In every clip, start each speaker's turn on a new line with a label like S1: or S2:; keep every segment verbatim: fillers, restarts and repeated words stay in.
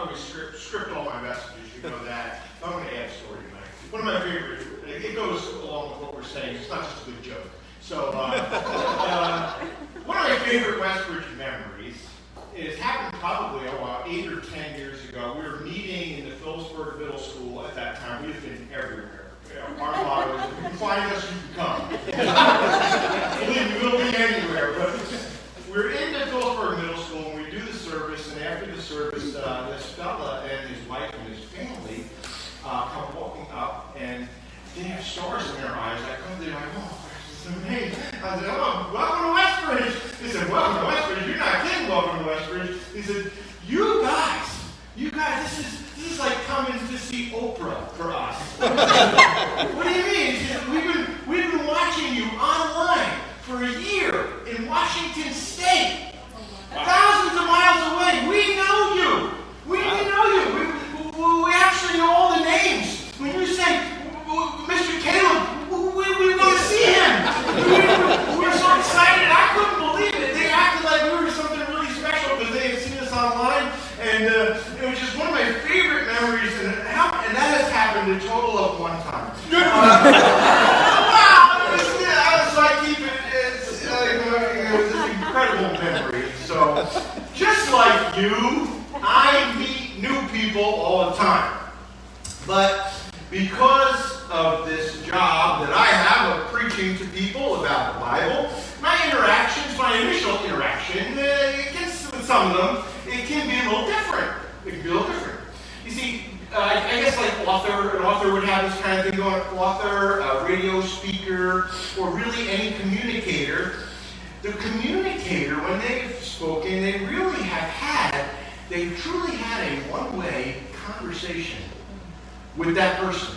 S1: always script, script all my messages, you know that. I'm going to add a story tonight. One of my favorite, it goes along with what we're saying, it's not just a good joke. So, uh, uh, one of my favorite Westbridge memories is happened probably about eight or ten years ago. We were meeting in the Phillipsburg Middle School at that time. We've been everywhere. You know, our motto is, if you find us, you can come. Believe me, we'll be anywhere. But we're in the Phillipsburg Middle School, and we do the service, and after the service, uh, this fella and his wife and his family uh, come walking up, and they have stars in their eyes. I come there, like, oh, hey, I said, oh, welcome to Westbridge. They said, welcome to Westbridge. You're not kidding, welcome to Westbridge. He said, you guys, you guys, this is this is like coming to see Oprah for us. What do you mean? He said, we've been we've been watching you online for a year in Washington State, thousands of miles away. We know you. We, we know you. We, we, we actually know all the names. When you say, Mister Caleb, we, we want to see him. We, we were so excited. I couldn't believe it. They acted like we were something really special because they had seen us online. And uh, it was just one of my favorite memories. And, how, and that has happened a total of one time. Uh, wow. So I keep it. It's, uh, it's an incredible memory. So just like you, I meet new people all the time. But because of this job that I have of preaching to people about the Bible, my interactions, my initial interaction, uh, it gets, with some of them, it can be a little different. It can be a little different. You see, uh, I guess like author, an author would have this kind of thing going, author, a radio speaker, or really any communicator. The communicator, when they've spoken, they really have had, they truly had a one-way conversation with that person.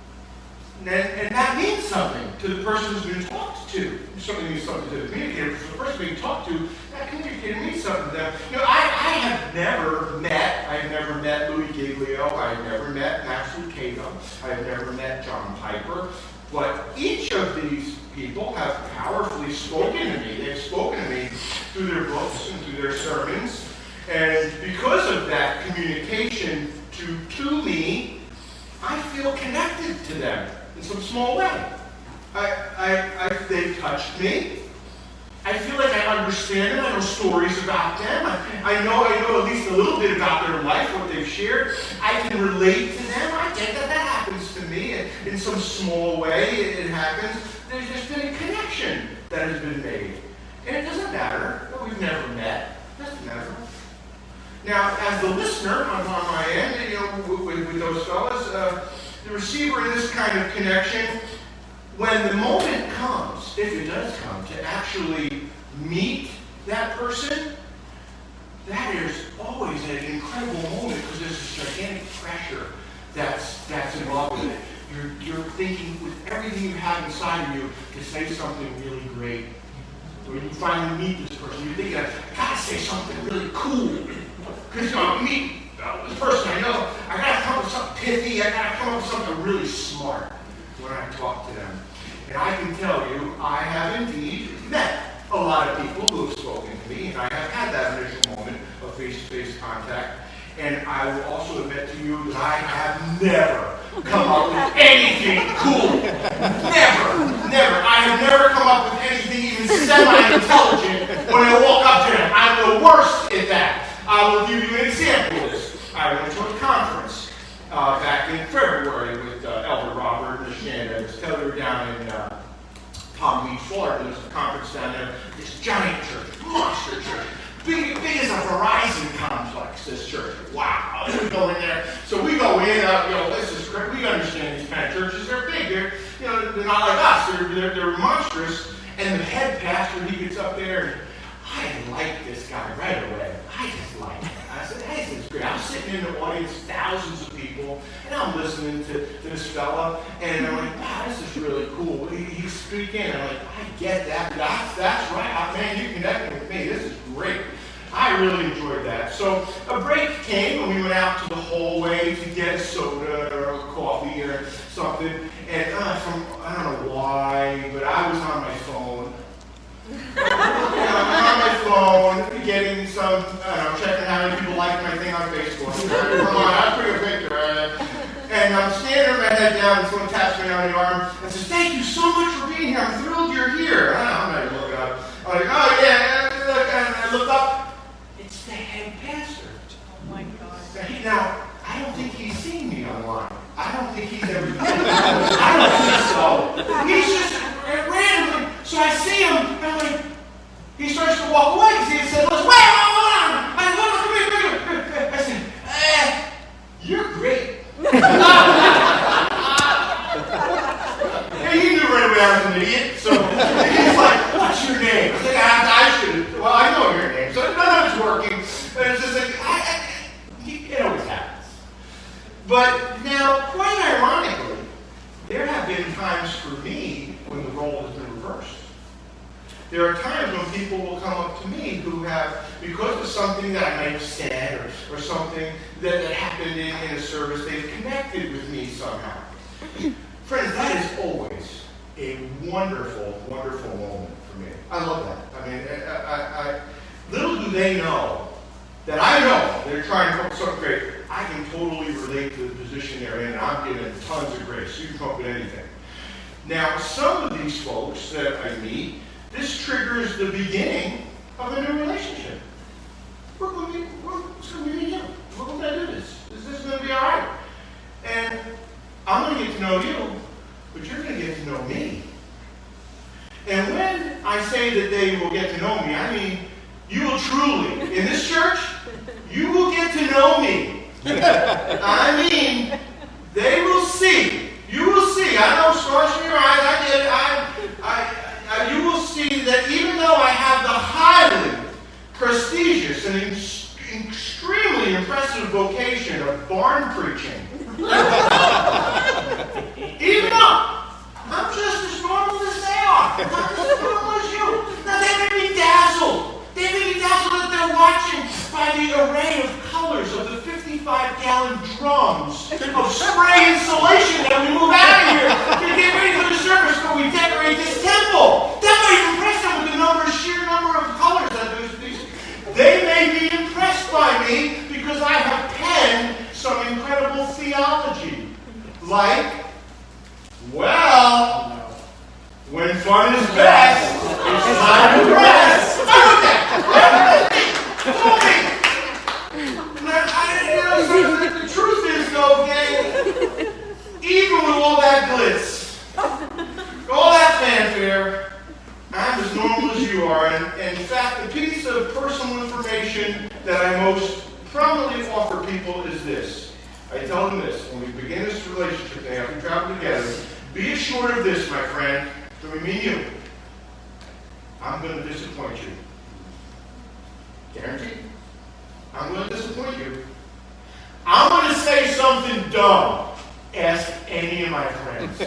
S1: And, and that means something to the person who's been talked to. It certainly means something to the communicator. For the person being talked to, that communicator means something to them. You know, I, I have never met, I've never met Louis Giglio, I've never met Max Lucado, I've never met John Piper, but each of these people have powerfully spoken to me. They've spoken to me through their books and through their sermons. And because of that communication to, to me, I feel connected to them in some small way. I, I, I, they've touched me. I feel like I understand them. I know stories about them. I, I know I know at least a little bit about their life, what they've shared. I can relate to them. I get that that happens to me in, in some small way. It, it happens. There's just been a connection that has been made. And it doesn't matter that we've never met. It doesn't matter. Now, as the listener on, on my end, you know, with, with those fellas, uh, the receiver in this kind of connection, when the moment comes, if it does come, to actually meet that person, that is always an incredible moment because there's this gigantic pressure that's that's involved with it. You're you're thinking with everything you have inside of you to say something really great. When you finally meet this person, you're thinking, I gotta say something really cool. Because you know, meet uh, this person I know, I gotta come up with something pithy, I gotta come up with something really smart when I talk to them. And I can tell you, I have indeed met a lot of people who have spoken to me, and I have had that initial moment of face-to-face contact. And I will also admit to you that I have never come up with anything cool. Never, never. I have never come up with anything even semi-intelligent when I walk up to them. I'm the worst at that. I will give you an example of this. I went to a conference uh, back in February with uh, Elder Robert and Shanda. They were down in uh, Palm Beach, Florida. There's a conference down there. This giant church, monster church. Big, big as a Verizon complex, this church. Wow. We go in there. So we go in, uh, you know, this is great. We understand these kind of churches. They're big. They're, you know, they're not like us. They're, they're, they're monstrous. And the head pastor, he gets up there, and I like this guy right away. I just like him. I said, hey, this is great. I'm sitting in the audience, thousands of people, and I'm listening to, to this fella, and I'm like, wow, this is really cool. He, he's speaking, and I'm like, I get that. That's, that's right. Oh, man, you connected with me. This is great. I really enjoyed that. So a break came, and we went out to the hallway to get a soda or a coffee or something. And uh, from, I don't know why, but I was on my phone. you know, I'm on my phone, getting some, I don't know, checking how many people like my thing on Facebook. Come on, I'll bring a picture. And I'm standing with my head down, and someone taps me on the arm and says, "Thank you so much for being here. I'm thrilled you're here." I don't know, I'm not even looking up. I'm like, "Oh, yeah." And I look up. It's the head pastor.
S2: Oh, my God.
S1: Now, I don't think he's seen me online. I don't think he's ever done it. I don't think so. He's just randomly. So I see him, and I'm like, he starts to walk away because he had said, "Wait, hold on." I said, "Come here, come here." I said, eh, "You're great." And he knew right away I was an idiot. So he's like, "What's your name?" I said, I, I should. Well, I know your name. So none of it's working. But it's just like, I, I, it always happens. But now, quite ironically, there have been times for me when the role has been reversed. There are times when people will come up to me who have, because of something that I might have said or, or something that, that happened in, in a service, they've connected with me somehow. Friends, that is always a wonderful, wonderful moment for me. I love that. I mean, I, I, I, little do they know that I know they're trying to come up with something great. I can totally relate to the position they're in, and I'm given tons of grace. You can come up with anything. Now, some of these folks that I meet, this triggers the beginning of a new relationship. We're going to be, we're, it's going to be me and you. We're going to do this. This, this is going to be all right. And I'm going to get to know you, but you're going to get to know me. And when I say that they will get to know me, I mean you will truly, in this church, you will get to know me. I mean, they will see. You will see. I know stars in your eyes. I get it. I, I, I, you will see that even though I have the highly prestigious and ex- extremely impressive vocation of barn preaching, even though I'm just as normal as they are, I'm just as normal as you. Now they may be dazzled. They may be dazzled that they're watching by the array of colors of the fifty-five gallon drums of spray insulation that we move out of here to get ready for the service where we decorate this temple. That might impress them with the number, sheer number of colors that there's these. They may be impressed by me because I have penned some incredible theology. Like, well, when fun is best, it's time to rest. I wrote that. Told me. I, you know, so the truth is, though, gang, even with all that glitz, all that fanfare, I'm as normal as you are. And, and in fact, the piece of personal information that I most prominently offer people is this. I tell them this: when we begin this relationship, they have to travel together. Be assured of this, my friend, between me and you, I'm going to disappoint you. Guaranteed. I'm going to disappoint you. I'm going to say something dumb. Ask any of my friends.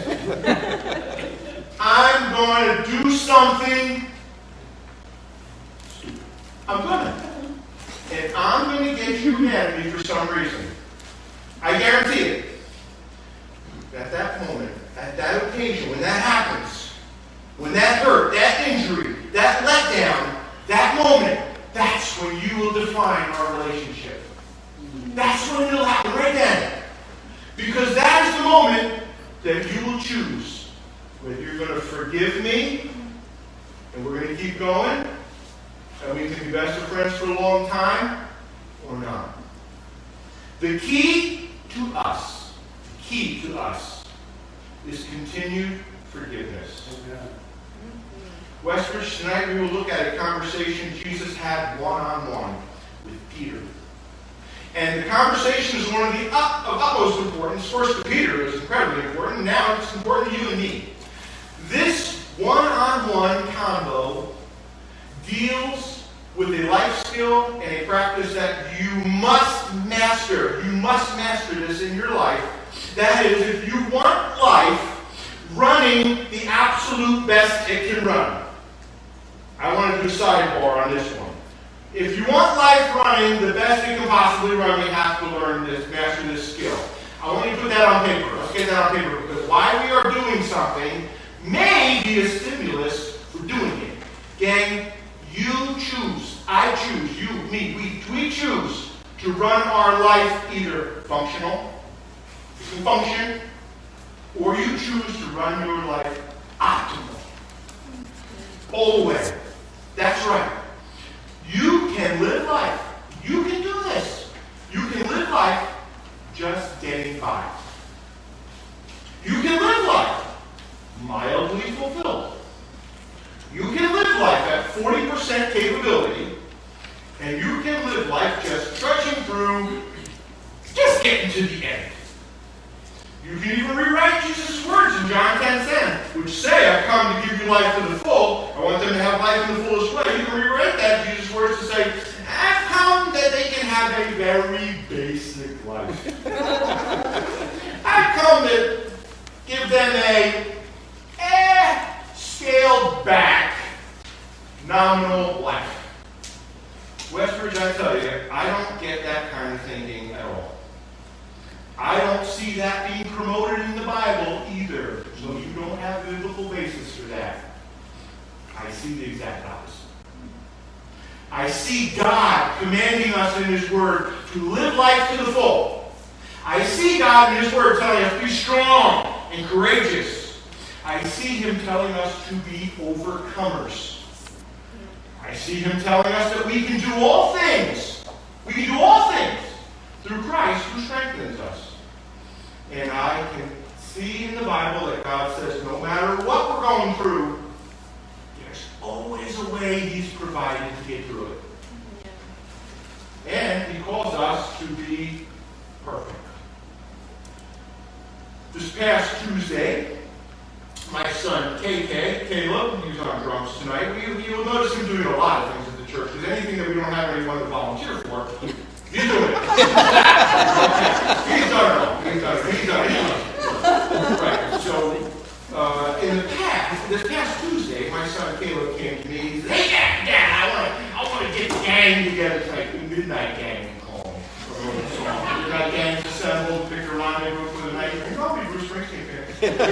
S1: I'm going to do something stupid. I'm going to. And I'm going to get you mad at me for some reason. I guarantee it. At that moment, at that occasion, when that happens, when that hurt, that injury, that letdown, that moment, that's when you will define our relationship. That's when it'll happen, right then. Because that is the moment that you will choose whether you're going to forgive me and we're going to keep going and we can be best of friends for a long time or not. The key to us, the key to us is continued forgiveness. Amen. Westbridge, tonight we will look at a conversation Jesus had one-on-one with Peter. And the conversation is one of the up, of utmost importance. First to Peter is incredibly important. Now it's important to you and me. This one-on-one combo deals with a life skill and a practice that you must master. You must master this in your life. That is, if you want life running the absolute best it can run. I want to do a sidebar on this one. If you want life running the best it can possibly run, you have to learn this, master this skill. I want you to put that on paper. Let's get that on paper, because why we are doing something may be a stimulus for doing it. Gang, you choose. I choose, you, me, we, we choose to run our life either functional, you can function, or you choose to run your life optimal. All the way. That's right. You can live life. You can do this. You can live life just getting by. You can live life mildly fulfilled. You can live life at forty percent capability, and you can live life just trudging through, just getting to the end. You can even rewrite Jesus' words in John ten ten, which say, I've come to give you life to the full. I want them to have life in the fullest way. You can rewrite that, Jesus' words, to say, I've come that they can have a very basic life. I've come to give them a eh, scaled back, nominal life. Westbridge, I tell you, I don't get that kind of thinking at all. I don't see that being promoted in the Bible either, so you don't have a biblical basis for that. I see the exact opposite. I see God commanding us in His Word to live life to the full. I see God in His Word telling us to be strong and courageous. I see Him telling us to be overcomers. I see Him telling us that we can do all things. We can do all things through Christ who strengthens us. And I can see in the Bible that God says no matter what we're going through, there's always a way He's provided to get through it. And He calls us to be perfect. This past Tuesday, my son K K, Caleb, he's on drums tonight. We, you'll notice him doing a lot of things at the church, because anything that we don't have anyone to volunteer for, he's doing it. He's done it all. He's done it. He's done it. He's done it. Right. So, uh, in the past, this past Tuesday, my son Caleb came to me. He said, "Hey, Dad, Dad, I want to, I want to get the gang together. It's like the Midnight Gang, we call them. Midnight Gang's assembled, pick a rendezvous for the night. You can call me Bruce Springsteen fan."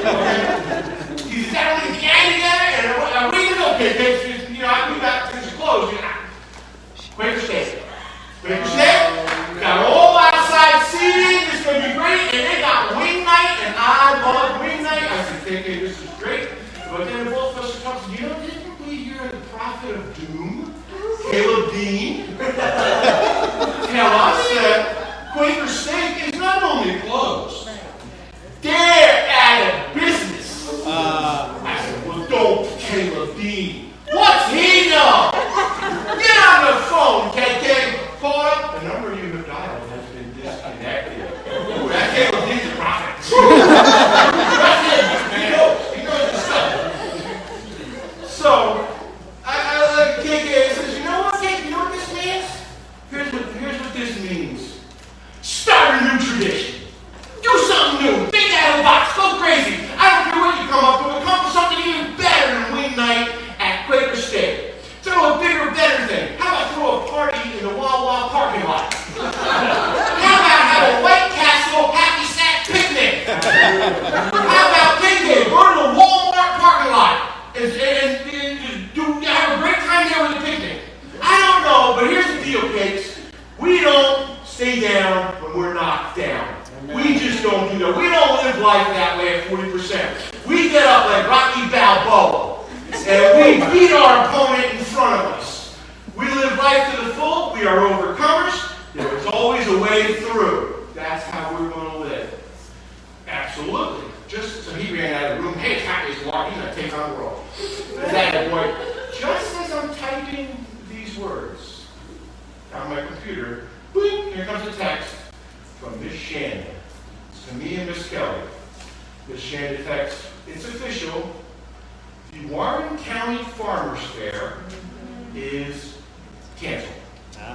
S1: He said, "I want to get the gang together, and I want to go, okay, you know, we got things closed. You know, Quaker State. Quaker State, got all outside seating, it's going to be great, and they got wing night, and I love wing night." I said, "K K, this is great." But then both of us are talking, you know, didn't we hear the prophet of doom, Caleb Dean, tell us that Quaker State is not only closed, they're out of business. Uh, I said, "Well, don't Caleb Dean. What's he know? Get on the phone, K K. Call up. The number you have dialed has been disconnected." Ooh, that Caleb Dean's a prophet. That's it. He knows. He knows his stuff. So, I, I like K K says, "You know what, K K? You know what this means? Here's what, here's what this means. Start a new tradition. Do something new. Think out of the box. Go crazy. I don't care what you come up with. Come up with something even better than wing night at Quaker State. Throw a bigger, better thing. How about throw a party in the Wawa parking lot? How about have a White Castle happy snack picnic? How about K K, go to the Walmart parking lot and, and, and, and do, have a great time there with a picnic? I don't know, but here's the deal, kids. We don't stay down when we're knocked down. We just don't do that. We don't live life that way at forty percent. We get up like Rocky Balboa, and we beat our opponent in front of us. We live life to the full. We are overcomers. There is always a way through. That's how we're going to live. Absolutely. Just so he ran out of the room. "Hey, Happy's walking. He's going to take on the world." That boy. Just as I'm typing these words on my computer, boop, here comes a text from Miss Shanda. It's to me and Miss Kelly. Miss Shanda text, "It's official. The Warren County Farmers Fair is canceled." Ah.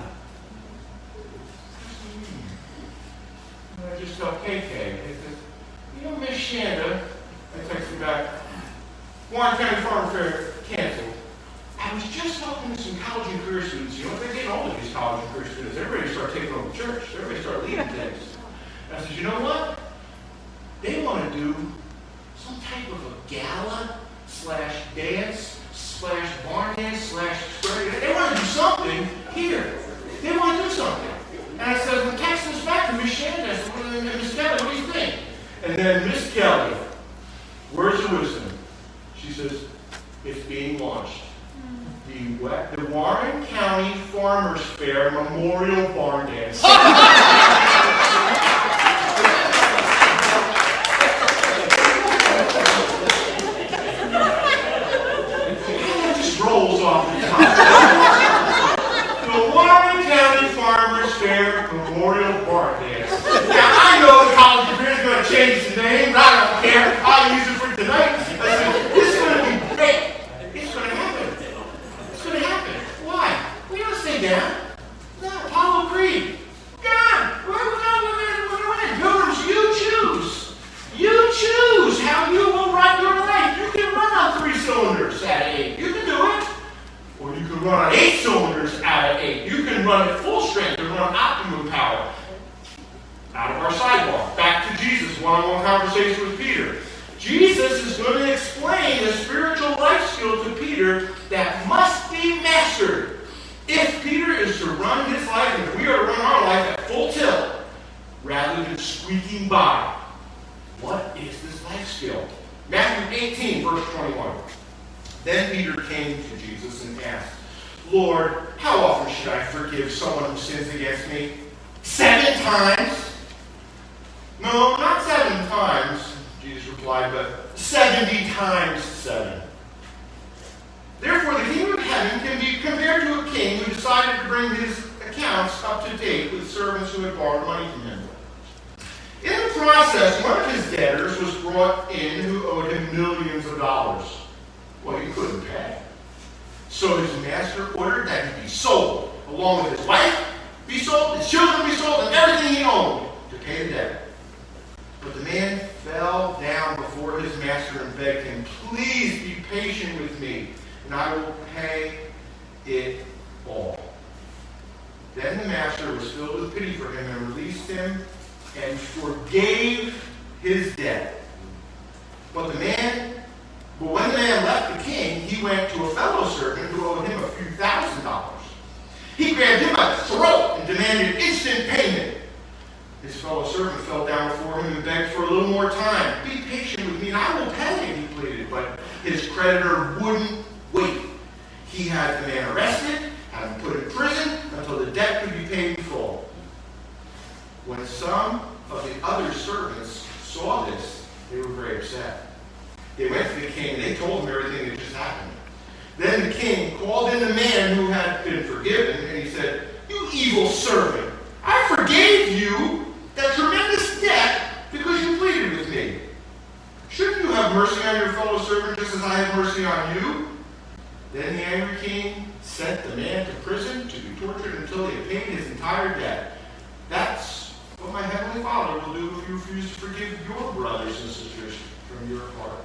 S1: And I just tell K K, I said, "You know, Miss Shanda," I texted back, "Warren County Farmers Fair canceled. I was just talking to some college and career students. You know, they're getting all of these college and career students. Everybody start taking over the church. Everybody start leading things." And I said, "You know what? They want to do some type of a gala slash dance slash barn dance slash square. They want to do something here. They want to do something. And I said, well, text this back to Miss Shannon. I said, well, Miss Kelly, what do you think? And then Miss Kelly, words of wisdom. She says, it's being launched. The, the Warren County Farmers Fair Memorial Barn Dance. Rolls off the top. The Warren County Farmers Fair Memorial Barn Dance. Now, I know the college of is going to change the name, but I don't care. I'll use it for tonight. I said, this is going to be great. It's going to happen. It's going to happen. Why? We don't stay down. No, Apollo Creed. God, we're going to Pilgrims, you choose. You choose how you will run your life. You can run on three cylinders out of eight. You can do it. Or you can run on eight cylinders out of eight. You can run at full strength and run optimum power. Out of our sidebar. Back to Jesus, one-on-one conversation with Peter. Jesus is going to explain a spiritual life skill to Peter that must be mastered. If Peter is to run his life, and if we are to run our life at full tilt, rather than squeaking by, what is this life skill? Matthew eighteen, verse twenty-one. Then Peter came to Jesus and asked, Lord, how often should I forgive someone who sins against me? Seven times? No, not seven times, Jesus replied, but seventy times seven. Therefore, the kingdom of heaven can be compared to a king who decided to bring his accounts up to date with servants who had borrowed money from him. In the process, one of his debtors was brought in who owed him millions of dollars. Well, he couldn't pay. So his master ordered that he be sold, along with his wife, be sold, his children be sold, and everything he owned to pay the debt. But the man fell down before his master and begged him, please be patient with me, and I will pay it all. Then the master was filled with pity for him and released him and forgave his debt. But the man, but when the man left the king, he went to a fellow servant who owed him a few thousand dollars. He grabbed him by the throat and demanded instant payment. His fellow servant fell down before him and begged for a little more time. Be patient with me and I will pay, he pleaded. But his creditor wouldn't wait. He had the man arrested, had him put in prison until the debt could be paid in full. When some of the other servants saw this, they were very upset. They went to the king and they told him everything that just happened. Then the king called in the man who had been forgiven and he said, you evil servant, I forgave you that tremendous debt because you pleaded with me. Shouldn't you have mercy on your fellow servant just as I have mercy on you? Then the angry king sent the man to prison to be tortured until he had paid his entire debt. That's what my heavenly Father will do if you refuse to forgive your brothers and sisters from your heart.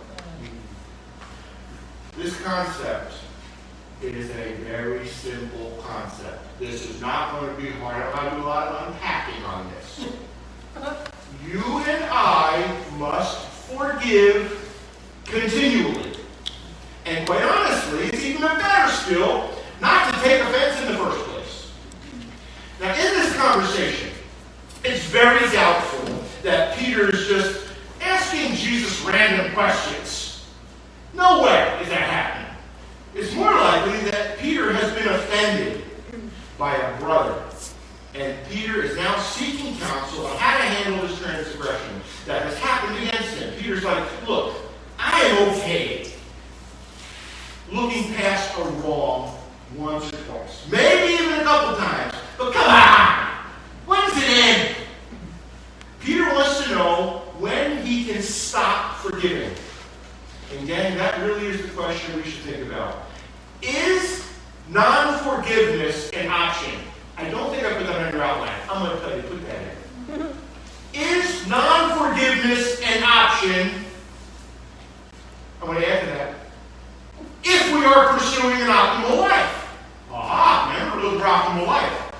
S1: This concept is a very simple concept. This is not going to be hard. I'm going to do a lot of unpacking on this. You and I must forgive continually. And quite honestly, it's even a better skill not to take offense in the first place. Now, in this conversation, it's very doubtful that Peter is just asking Jesus random questions. No way is that happening. It's more likely that Peter has been offended by a brother. And Peter is now seeking counsel on how to handle this transgression that has happened against him. Peter's like, look, I am okay looking past a wrong once or twice. Maybe even a couple times. But come on! When does it end? Peter wants to know when he can stop forgiving. And gang, that really is the question we should think about. Is non-forgiveness an option? I don't think I put that on your outline. I'm going to tell you, put that in. Is non-forgiveness an option? I want to add to that. If we are pursuing an optimal life. Aha, remember, a little optimal life.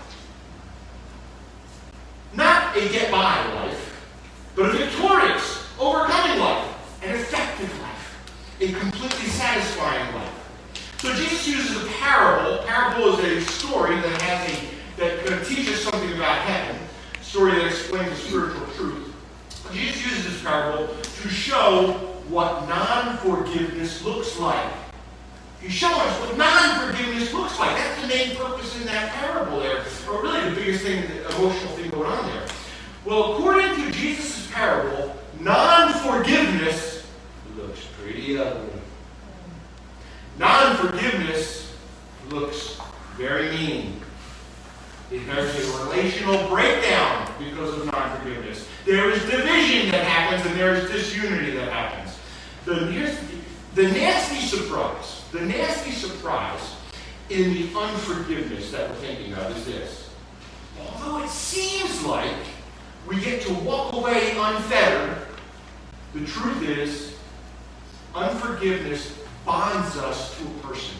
S1: Not a get-by life, but a victorious, overcoming life, an effective life, a completely satisfying life. So Jesus uses a parable, parable is a story that has a that can teach us something about heaven, a story that explains a spiritual truth. Jesus uses this parable to show what non-forgiveness looks like. He's showing us what non-forgiveness looks like. That's the main purpose in that parable there, or really the biggest thing, the emotional thing going on there. Well, according to Jesus' parable, non-forgiveness looks pretty ugly. Non-forgiveness looks very mean. There's a relational breakdown because of non-forgiveness. There is division that happens, and there is disunity that happens. The, the nasty surprise, the nasty surprise in the unforgiveness that we're thinking of is this. Although it seems like we get to walk away unfettered, the truth is, unforgiveness bonds us to a person.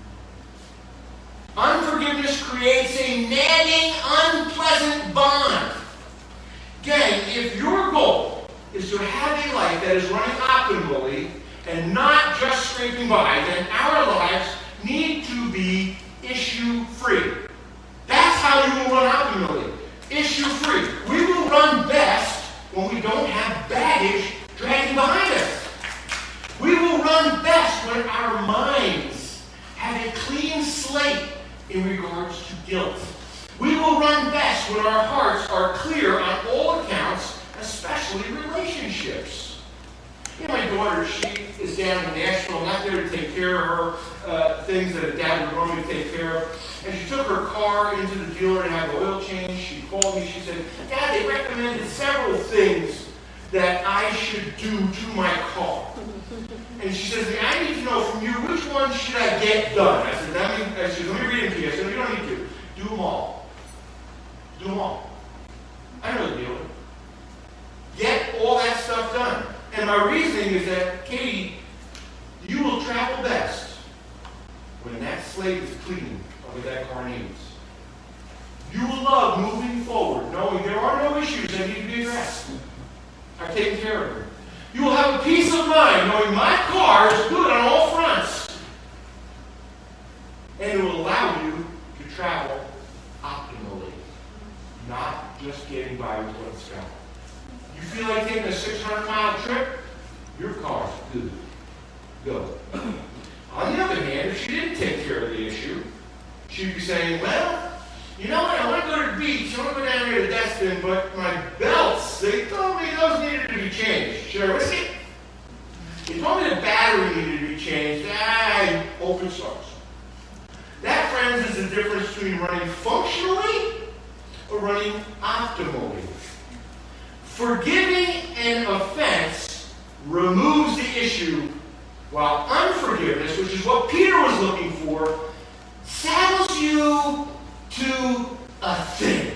S1: Unforgiveness creates a nagging, unpleasant bond. Gang, if your goal is to have a life that is running optimally and not just scraping by, then our lives need to be issue-free. That's how you will run optimally. Issue-free. We will run best when we don't have baggage dragging behind us. We will run best when our minds have a clean slate in regards to guilt. We will run best when our hearts are clear on all accounts, especially relationships. You know, my daughter, she is down in Nashville, not there to take care of her uh, things that a dad would want me to take care of. And she took her car into the dealer and had the oil change. She called me, she said, Dad, they recommended several things that I should do to my car. And she says, I need to know from you, which one should I get done? I said, let me, I said, let me read them to you. I said, no, you don't need to. Do them all. Do them all. I know the deal. Get all that stuff done. And my reasoning is that, Katie, you will travel best when that slate is clean of what that car needs. You will love moving forward, knowing there are no issues that need to be addressed. I've taken care of them. You will have a peace of mind knowing my car is good on all fronts. And it will allow you to travel optimally, not just getting by with what's going. You feel like taking a six hundred mile trip? Your car's good. Go. On the other hand, if she didn't take care of the issue, she'd be saying, well, you know what, I want to go to the beach, I want to go down here to Destin, but my belts, they told me those needed to be changed. Should I risk it? They told me the battery needed to be changed. Ah, open source. That, friends, is the difference between running functionally or running optimally. Forgiving an offense removes the issue, while unforgiveness, which is what Peter was looking for, saddles you to a thing.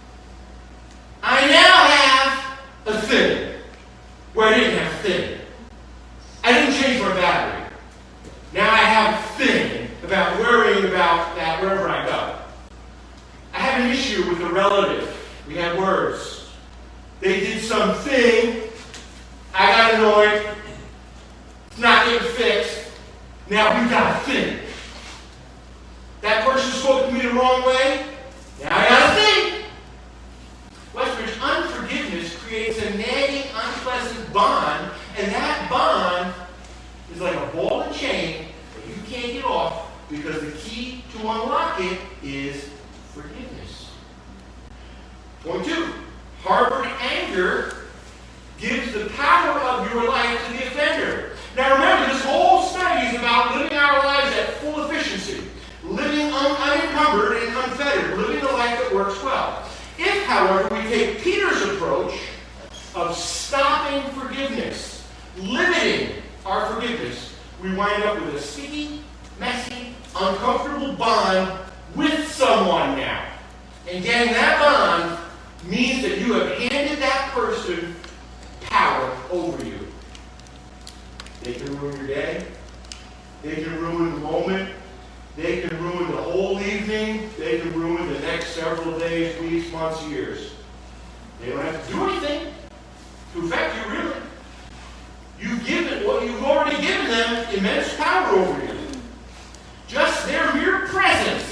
S1: I now have a thing where I didn't have a thing. I didn't change my battery. Now I have a thing about worrying about that wherever I go. I have an issue with a relative. We had words. They did something. I got annoyed. It's not getting fixed. Now we got a thing. That person spoke to me the wrong way. Now I got a thing. Westbridge, unforgiveness creates a nagging, unpleasant bond, and that bond is like a ball and chain that you can't get off because the key to unlock it is forgiveness. Point two, harbored anger gives the power of your life to the offender. Now remember, this whole study is about living our lives at full efficiency. Living un- unencumbered and unfettered, living a life that works well. If, however, we take Peter's approach of stopping forgiveness, limiting our forgiveness, we wind up with a sticky, messy, uncomfortable bond with someone now. And gang, that bond means that you have handed that person power over you. They can ruin your day. They can ruin the moment. They can ruin the whole evening. They can ruin the next several days, weeks, months, years. They don't have to do anything to affect you, really. You've given, well, you've already given them immense power over you. Just their mere presence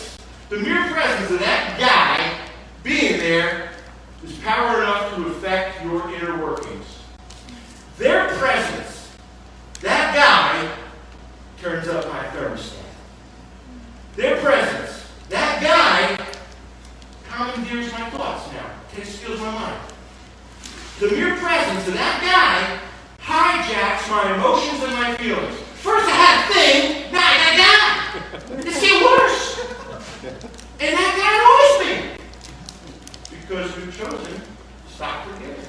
S1: The mere presence of that guy being there is power enough to affect your inner workings. Their presence, that guy, turns up my thermostat. Their presence, that guy, commandeers my thoughts now, takes steals my mind. The mere presence of that guy hijacks my emotions and my feelings. First I had a thing, now I got a guy. It's getting worse. And that guy annoys me. Because we've chosen to stop forgiving.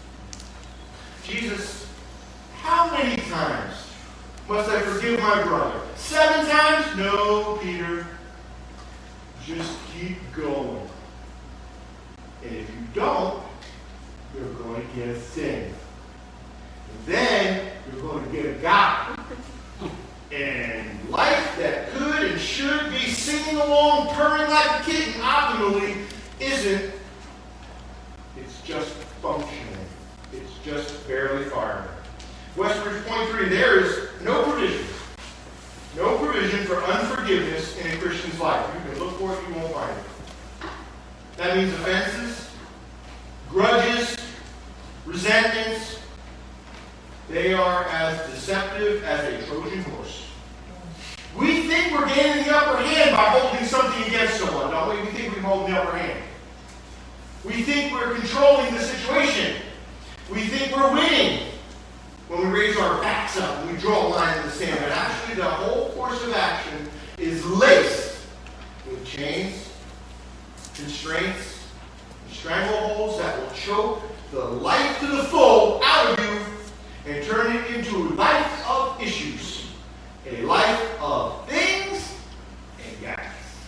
S1: Jesus, how many times must I forgive my brother? Seven times? No, Peter. Just keep going. And if you don't, you're going to get a sin. And then you're going to get a God. And life that could and should be singing along, purring like a kitten, optimally isn't. It's just functioning. It's just barely firing. Westbridge point three, there is no provision. No provision for unforgiveness in a Christian's life. You can look for it, you won't find it. That means offenses, grudges, resentments. They are as deceptive as a Trojan horse. We think we're gaining the upper hand by holding something against someone, don't we? We think we hold the upper hand. We think we're controlling the situation. We think we're winning when we raise our backs up and we draw a line in the sand. But actually, the whole course of action is laced with chains, constraints, and strangleholds that will choke the life to the full out of you and turn it into a life of issues, a life of things and guys.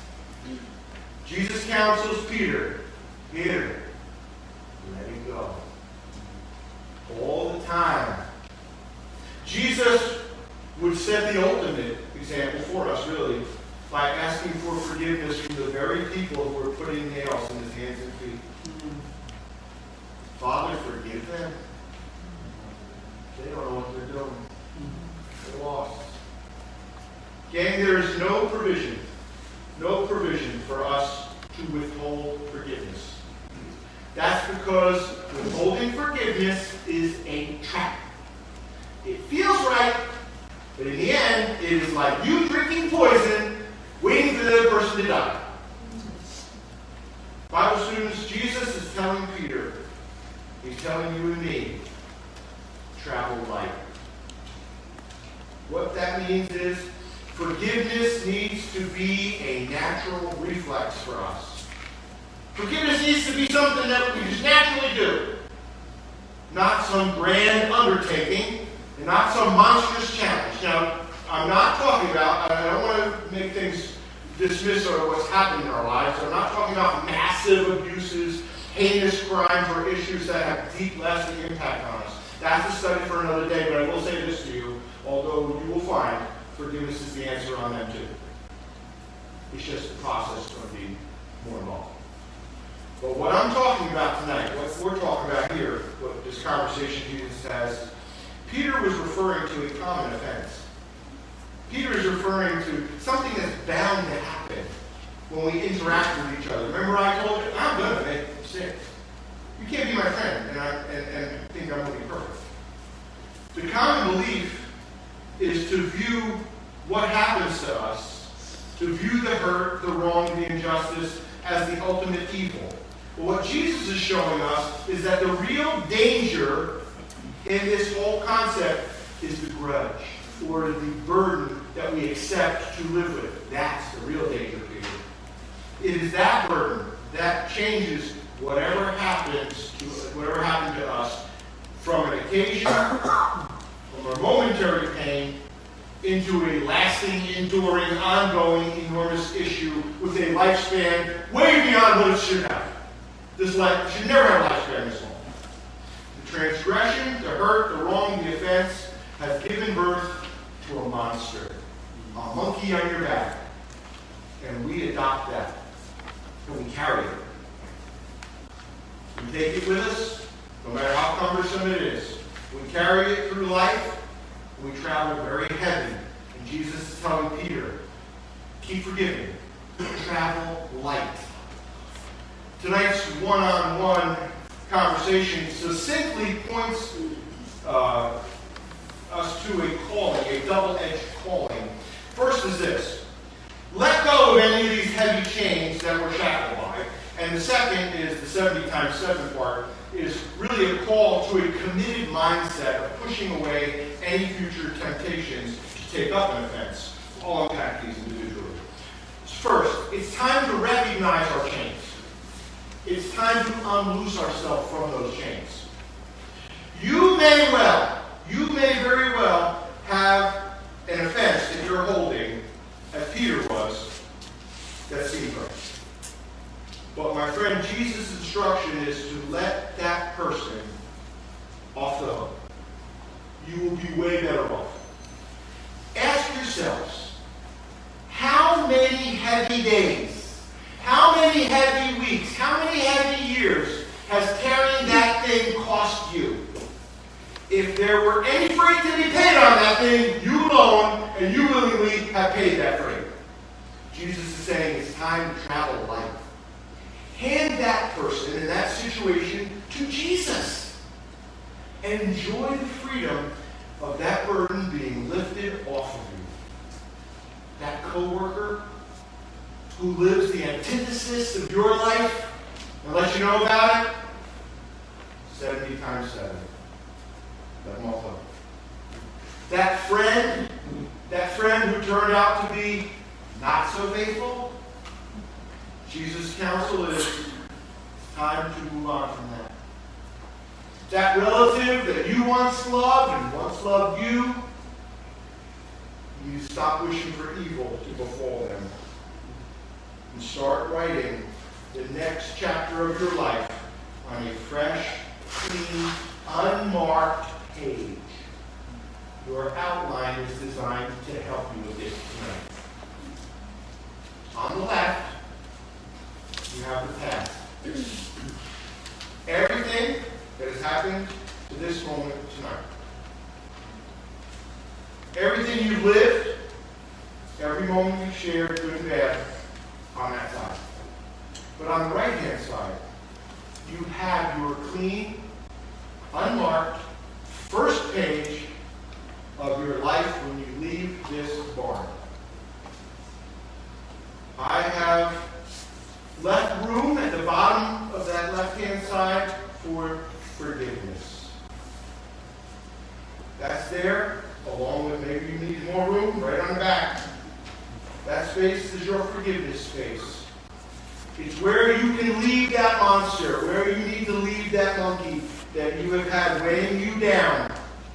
S1: Jesus counsels Peter, Peter, let it go. All the time. Jesus would set the ultimate example for us, really, by asking for forgiveness from the very people who were putting nails in his hands and feet. Father, forgive them. They don't know what they're doing. They're lost. Gang, there is no provision, no provision for us to withhold forgiveness. That's because withholding forgiveness is a trap. It feels right, but in the end, it is like you drinking poison, waiting for the other person to die. Bible students, Jesus is telling Peter, he's telling you and me, travel light. What that means is, forgiveness needs to be a natural reflex for us. Forgiveness needs to be something that we just naturally do. Not some grand undertaking, and not some monstrous challenge. Now, I'm not talking about, I don't want to make things dismiss or what's happening in our lives. I'm not talking about massive abuses, heinous crimes, or issues that have deep, lasting impact on us. That's a study for another day, but I will say this to you, although you will find forgiveness is the answer on them too. It's just the process is going to be more involved. But what I'm talking about tonight, what we're talking about here, what this conversation Jesus has, Peter was referring to a common offense. Peter is referring to something that's bound to happen when we interact with each other. Remember I told you, I'm going to make mistakes. You can't be my friend and, I, and, and think I'm going to be perfect. The common belief is to view what happens to us, to view the hurt, the wrong, the injustice as the ultimate evil. But what Jesus is showing us is that the real danger in this whole concept is the grudge, or the burden that we accept to live with. That's the real danger, Peter. It is that burden that changes whatever happens to whatever happened to us from an occasion, from a momentary pain, into a lasting, enduring, ongoing, enormous issue with a lifespan way beyond what it should have. This life should never have a lifespan this long. The transgression, the hurt, the wrong, the offense has given birth to a monster, a monkey on your back. And we adopt that. And we carry it. We take it with us, no matter how cumbersome it is. We carry it through life, and we travel very heavy. And Jesus is telling Peter, keep forgiving. travel light. Tonight's one-on-one conversation succinctly points uh, us to a calling, a double-edged calling. First is this: let go of any of these heavy chains that we're shackled by. And the second is the seventy times seven part, is really a call to a committed mindset of pushing away any future temptations to take up an offense. I'll unpack these individually. First, it's time to recognize our chains. It's time to unloose ourselves from those chains. You may well, you may very well have an offense that you're holding, as Peter was, that seems right. But my friend, Jesus' instruction is to let that person off the hook. You will be way better off. Ask yourselves, how many heavy days, how many heavy weeks, how many heavy years has carrying that thing cost you? If there were any freight to be paid on that thing, you alone and you willingly have paid that freight. Jesus is saying it's time to travel light. Hand that person in that situation to Jesus and enjoy the freedom of that burden being lifted off of you. That coworker who lives the antithesis of your life and let you know about it, seventy times seven. Let them all go. That friend, that friend who turned out to be not so faithful, Jesus' counsel is time to move on from that. That relative that you once loved and once loved you, you stop wishing for evil to befall them and start writing the next chapter of your life on a fresh, clean, unmarked page. Your outline is designed to help you with this tonight. On the left, you have the past. Everything that has happened to this moment tonight. Everything you've lived, every moment you've shared, good and bad, on that side. But on the right-hand side, you have your clean, unmarked, first page of your life when you leave this barn. I have left room at the bottom of that left-hand side for forgiveness. That's there, along with maybe you need more room right on the back. That space is your forgiveness space. It's where you can leave that monster, where you need to leave that monkey that you have had weighing you down.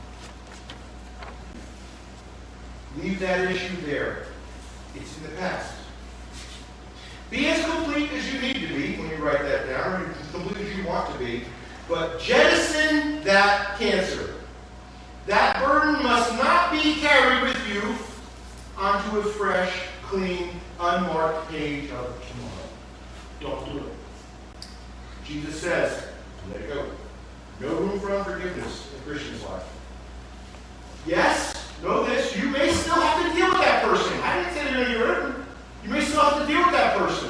S1: Leave that issue there. It's in the past. Be as complete as you need to be when you write that down, or as complete as you want to be, but jettison that cancer. That burden must not be carried with you onto a fresh, clean, unmarked page of tomorrow. Don't do it. Jesus says, let it go. No room for unforgiveness in a Christian's life. Yes, know this, you may still have to deal with that person. I didn't say you're going to hurt. You may still have to deal with that person.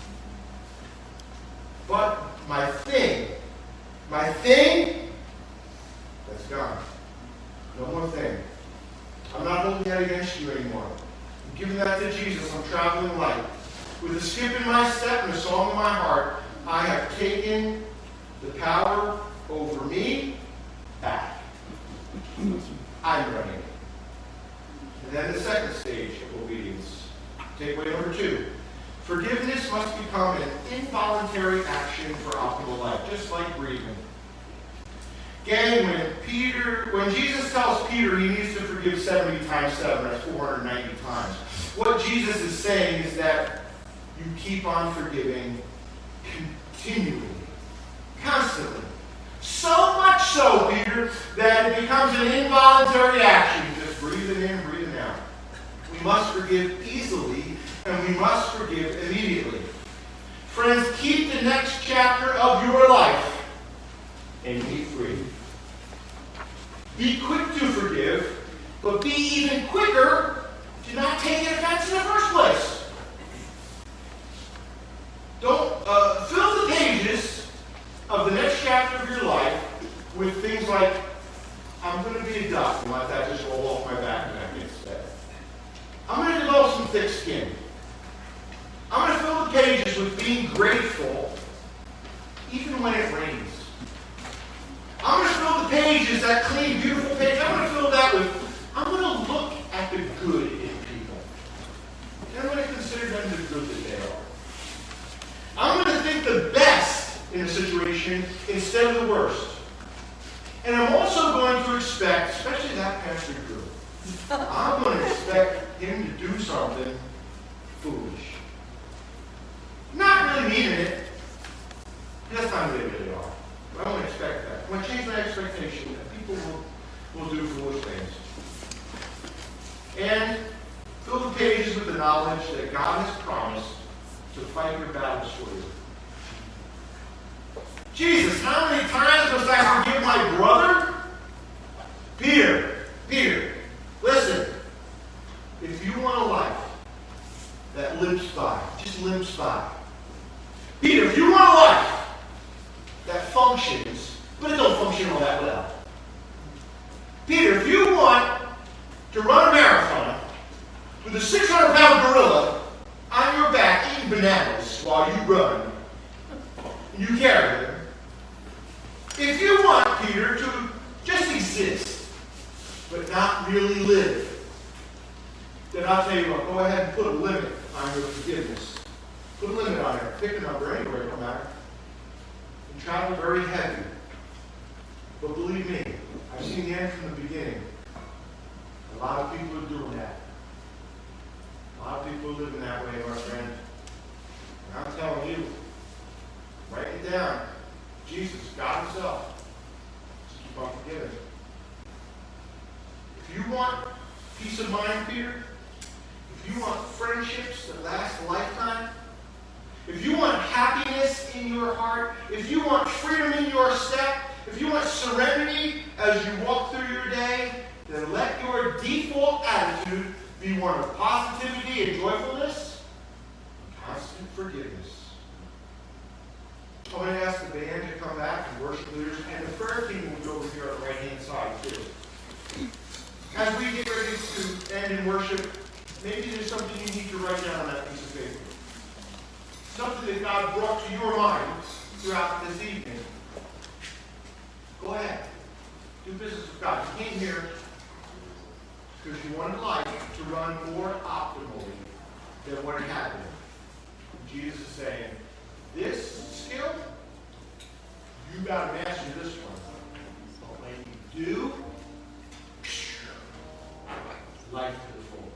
S1: But my thing, my thing, that's gone. No more thing. I'm not holding that against you anymore. I'm giving that to Jesus. I'm traveling light. With a skip in my step and a song in my heart, I have taken the power over me back. I'm running. And then the second stage of obedience. Takeaway number two. Forgiveness must become an involuntary action for optimal life, just like breathing. Gang, when Peter, when Jesus tells Peter he needs to forgive seventy times seven, that's four hundred ninety times. What Jesus is saying is that you keep on forgiving continually, constantly. So much so, Peter, that it becomes an involuntary action. Just breathing in, breathing out. We must forgive easily, and we must forgive immediately. Friends, keep the next chapter of your life and be free. Be quick to forgive, but be even quicker to not take an offense in the first place. Don't uh, fill the pages of the next chapter of your life with things like, I'm going to be a duck and let that just roll off my back and that gets said. I'm going to develop some thick skin. I'm going to fill the pages with being grateful even when it rains. I'm going to fill the pages, that clean, beautiful page, I'm going to fill that with, I'm going to look at the good in people. And I'm going to consider them the good that they are. I'm going to think the best in a situation instead of the worst. And I'm also going to expect, especially that Pastor Drew, I'm going to expect him to do something foolish. Not really meaning it. That's not who they really are. But I don't expect that. I'm going to change my expectation that people will, will do foolish things. And fill the pages with the knowledge that God has promised to fight your battles for you. Jesus, how many times must I forgive my brother? Peter, Peter, listen. If you want a life that limps by, just limps by. Peter, if you want a life that functions, but it don't function all that well. Peter, if you want to run a marathon with a six hundred pound gorilla on your back eating bananas while you run, and you carry them, if you want, Peter, to just exist, but not really live, then I'll tell you what, go ahead and put a limit on your forgiveness. Put a limit on it. Pick a number anywhere, no matter. And travel very heavy. But believe me, I've seen the end from the beginning. A lot of people are doing that. A lot of people are living that way, my friend. And I'm telling you, write it down. Jesus, God himself. Just keep on forgiving. If you want peace of mind, Peter, if you want friendships that last a lifetime, if you want happiness in your heart, if you want freedom in your step, if you want serenity as you walk through your day, then let your default attitude be one of positivity and joyfulness and constant forgiveness. I'm going to ask the band to come back and worship leaders, and the prayer team will be over here on the right-hand side, too. As we get ready to end in worship, maybe there's something you need to write down on that piece of paper. Something that God brought to your mind throughout this evening. Go ahead. Do business with God. You came here because you wanted life to run more optimally than what it had been. Jesus is saying, this skill, you got to master this one. But when you do, life to the full.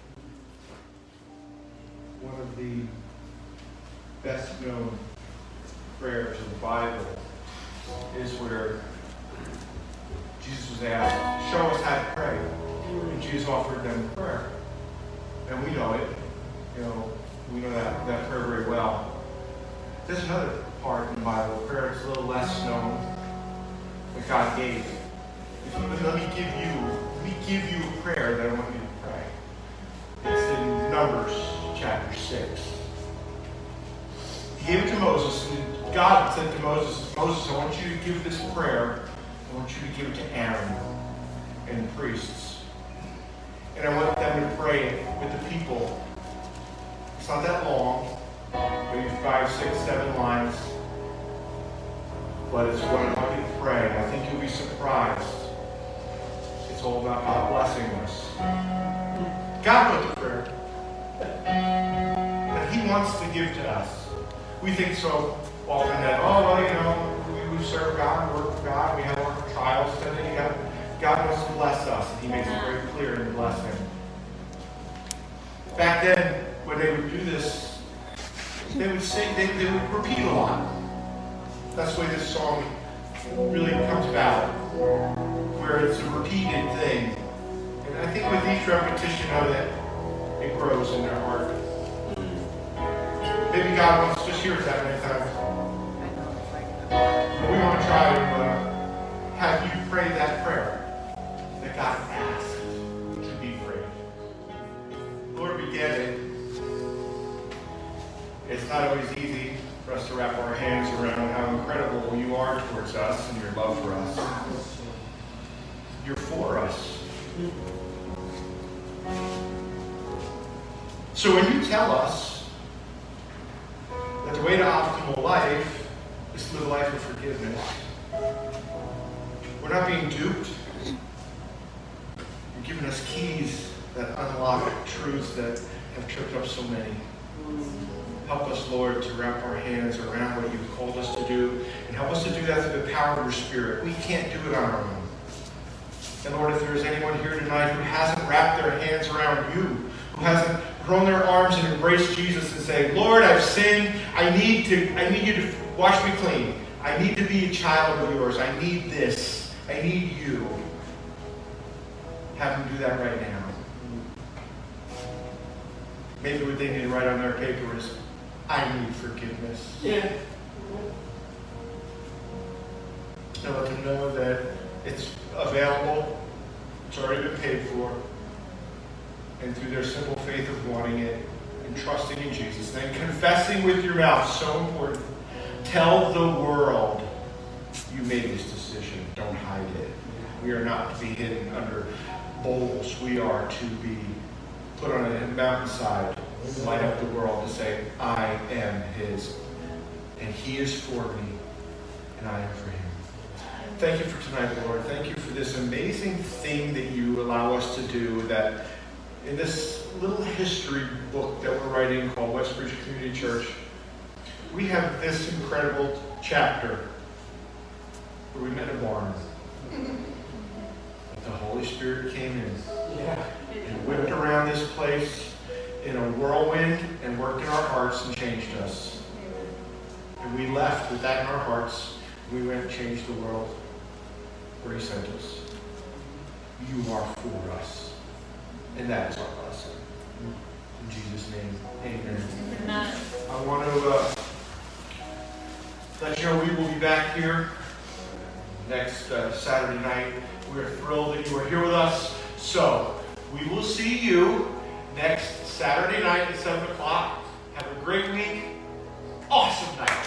S1: One of the best known prayers in the Bible is where Jesus was asked, show us how to pray. And Jesus offered them prayer. And we know it. You know, we know that, that prayer very well. There's another part in the Bible, prayer is a little less known, that God gave. Let me give you, let me give you a prayer that I want you to pray. It's in Numbers chapter six. He gave it to Moses, and God said to Moses, Moses, I want you to give this prayer, I want you to give it to Aaron and the priests. And I want them to pray it with the people. It's not that long. Maybe five, six, seven lines. But it's what I want you to pray. I think you'll be surprised. It's all about God blessing us. God wrote the prayer that he wants to give to us. We think so often that, oh, well, you know, we, we serve God, work for God, we have our trials, and then God, God wants to bless us, and he makes it very clear in the blessing. Back then, when they would do this, they would sing, they, they would repeat a lot. That's the way this song really comes about, where it's a repeated thing. And I think with each repetition of it, it grows in their heart. Maybe God wants to just hear it that many times. But we want to try to uh, have you pray that prayer that God asked to be prayed. Lord, we get it. It's not always easy. to wrap our hands around how incredible you are towards us and your love for us. You're for us. So when you tell us that the way to optimal life is to live a life of forgiveness, we're not being duped. You're giving us keys that unlock truths that have tripped up so many. Help us, Lord, to wrap our hands around what you've called us to do, and help us to do that through the power of your Spirit. We can't do it on our own. And Lord, if there is anyone here tonight who hasn't wrapped their hands around you, who hasn't thrown their arms and embraced Jesus and say, Lord, I've sinned. I need to. I need you to wash me clean. I need to be a child of yours. I need this. I need you. Have them do that right now. Maybe what they need to write on their paper is, I need forgiveness.
S3: Yeah.
S1: And let them know that it's available. It's already been paid for. And through their simple faith of wanting it and trusting in Jesus, then confessing with your mouth, so important. Tell the world you made this decision. Don't hide it. We are not to be hidden under bowls. We are to be put on a mountainside, light up the world to say, I am his, and he is for me, and I am for him. Thank you for tonight, Lord. Thank you for this amazing thing that you allow us to do, that in this little history book that we're writing called Westbridge Community Church, we have this incredible chapter where we met a barn. But the Holy Spirit came in
S3: Yeah.
S1: and whipped around this place in a whirlwind and worked in our hearts and changed us. And we left with that in our hearts. We went and changed the world where he sent us. You are for us. And that is our blessing. In Jesus' name, amen.
S2: Amen.
S1: I want to uh, let you know we will be back here next uh, Saturday night. We're thrilled that you are here with us. So, we will see you next Saturday night at seven o'clock. Have a great week. Awesome night.